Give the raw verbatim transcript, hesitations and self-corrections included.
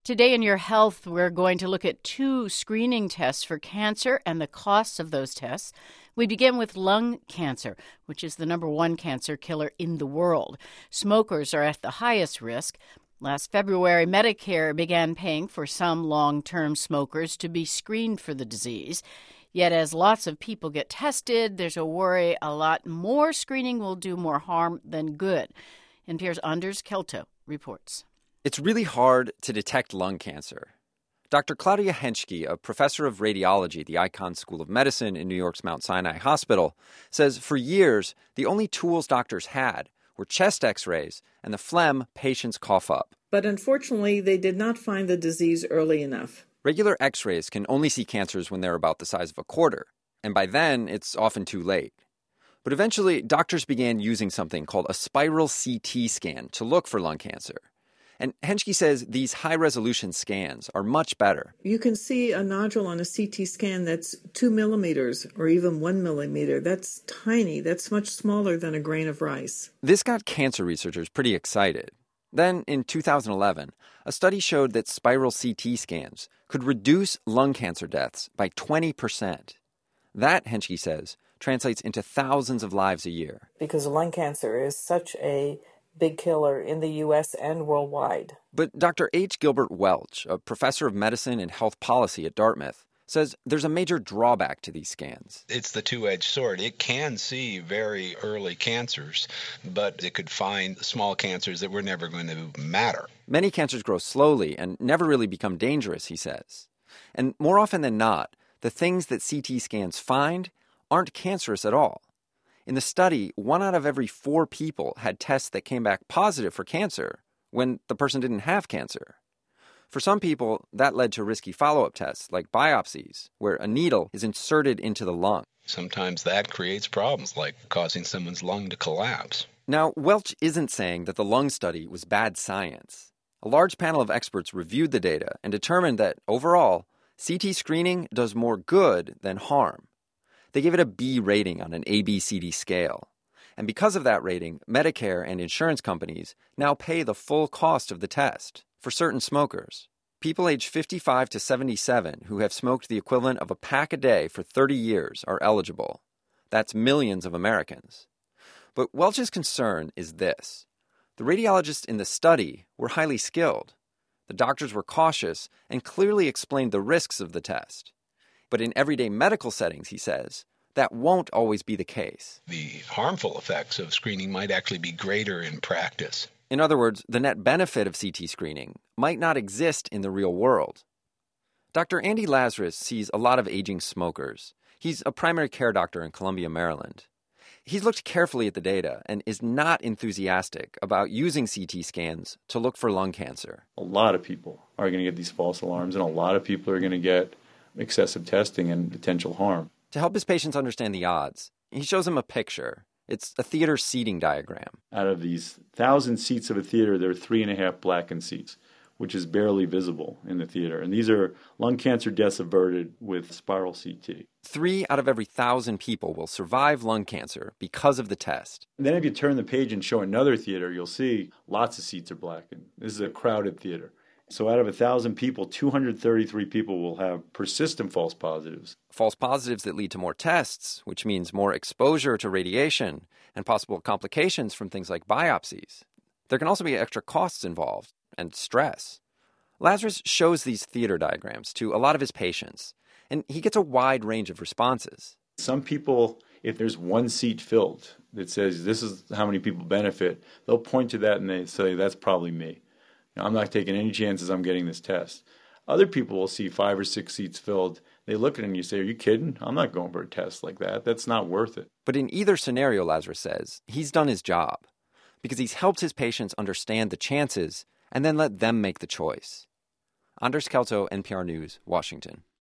Today in Your Health, we're going to look at two screening tests for cancer and the costs of those tests. We begin with lung cancer, which is the number one cancer killer in the world. Smokers are at the highest risk. Last February, Medicare began paying for some long-term smokers to be screened for the disease. Yet as lots of people get tested, there's a worry a lot more screening will do more harm than good. N P R's Anders Kelto reports. It's really hard to detect lung cancer. Doctor Claudia Henschke, a professor of radiology at the Icahn School of Medicine in New York's Mount Sinai Hospital, says for years, the only tools doctors had were chest x-rays and the phlegm patients cough up. But unfortunately, they did not find the disease early enough. Regular x-rays can only see cancers when they're about the size of a quarter, and by then, it's often too late. But eventually, doctors began using something called a spiral C T scan to look for lung cancer. And Henschke says these high-resolution scans are much better. You can see a nodule on a C T scan that's two millimeters or even one millimeter. That's tiny. That's much smaller than a grain of rice. This got cancer researchers pretty excited. Then, in two thousand eleven, a study showed that spiral C T scans could reduce lung cancer deaths by twenty percent. That, Henschke says, translates into thousands of lives a year. Because lung cancer is such a big killer in the U S and worldwide. But Doctor H. Gilbert Welch, a professor of medicine and health policy at Dartmouth, says there's a major drawback to these scans. It's the two-edged sword. It can see very early cancers, but it could find small cancers that were never going to matter. Many cancers grow slowly and never really become dangerous, he says. And more often than not, the things that C T scans find aren't cancerous at all. In the study, one out of every four people had tests that came back positive for cancer when the person didn't have cancer. For some people, that led to risky follow-up tests like biopsies, where a needle is inserted into the lung. Sometimes that creates problems, like causing someone's lung to collapse. Now, Welch isn't saying that the lung study was bad science. A large panel of experts reviewed the data and determined that, overall, C T screening does more good than harm. They gave it a B rating on an A B C D scale. And because of that rating, Medicare and insurance companies now pay the full cost of the test for certain smokers. People aged fifty-five to seventy-seven who have smoked the equivalent of a pack a day for thirty years are eligible. That's millions of Americans. But Welch's concern is this. The radiologists in the study were highly skilled. The doctors were cautious and clearly explained the risks of the test. But in everyday medical settings, he says, that won't always be the case. The harmful effects of screening might actually be greater in practice. In other words, the net benefit of C T screening might not exist in the real world. Doctor Andy Lazarus sees a lot of aging smokers. He's a primary care doctor in Columbia, Maryland. He's looked carefully at the data and is not enthusiastic about using C T scans to look for lung cancer. A lot of people are going to get these false alarms, and a lot of people are going to get excessive testing and potential harm. To help his patients understand the odds, he shows them a picture. It's a theater seating diagram. Out of these thousand seats of a theater, there are three and a half blackened seats, which is barely visible in the theater. And these are lung cancer deaths averted with spiral C T. Three out of every thousand people will survive lung cancer because of the test. And then if you turn the page and show another theater, you'll see lots of seats are blackened. This is a crowded theater. So out of one thousand people, two hundred thirty-three people will have persistent false positives. False positives that lead to more tests, which means more exposure to radiation and possible complications from things like biopsies. There can also be extra costs involved and stress. Lazarus shows these theater diagrams to a lot of his patients, and he gets a wide range of responses. Some people, if there's one seat filled that says this is how many people benefit, they'll point to that and they say, that's probably me. I'm not taking any chances I'm getting this test. Other people will see five or six seats filled. They look at it and you say, are you kidding? I'm not going for a test like that. That's not worth it. But in either scenario, Lazarus says, he's done his job because he's helped his patients understand the chances and then let them make the choice. Anders Kelto, N P R News, Washington.